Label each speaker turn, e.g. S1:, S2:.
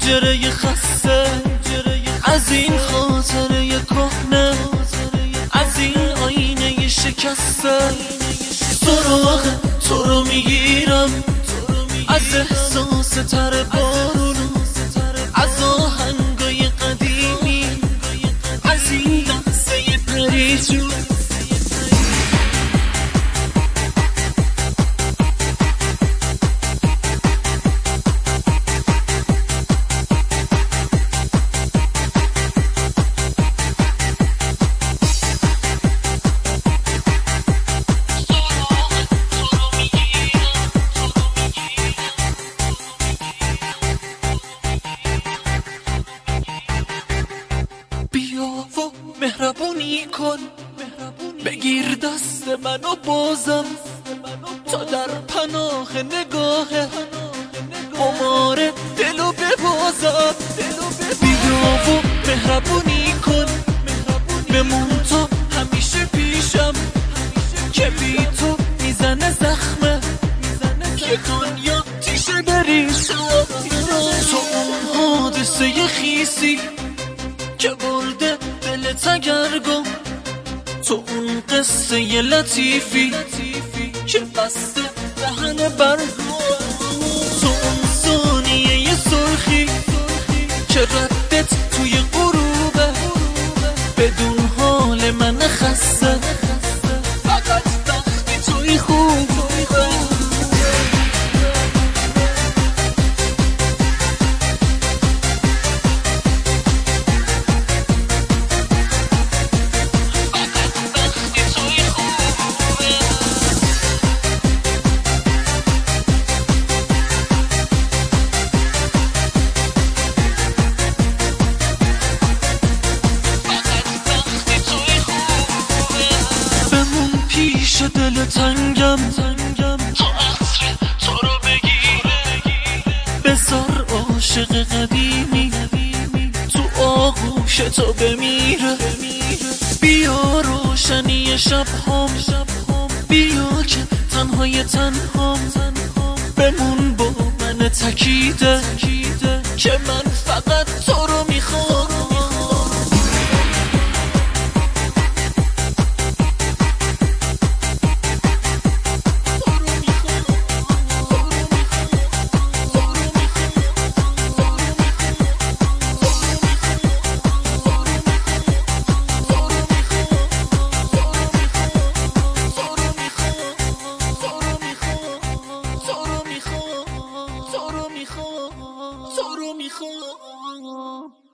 S1: پنجره خسته از این خاطره کهنه، از این آینه شکسته. سراغ تو رو میگیرم از احساس تر بارون، از آهنگای قدیمی، از این لحظه پریشون. مهربونی کن، بگیر دست منو بازم تا در پناه نگاه قمار دلو ببازم. بیا و مهربونی کن، بمون تو همیشه پیشم که بی تو میزنه زخمه که دنیا تیشه بریشم. تو اون حادثه خیسی که برده دل تگرگم، تو اون قصه ی لطیفی که بسته دهن برگم، تو اون ثانیه ی سرخی که ردت توی غروبه بدون حال من خسته، فقط وقتی توی خوبه. پیش دل تنگم تا عطر تو رو بگیره، بذار عاشق قدیمی تو آغوش تو بمیره. بیا روشنی شب هم، بیا که تنهای تنهام، بمون با من تکیده که من فقط تو رو میخوام. تو رو میخوام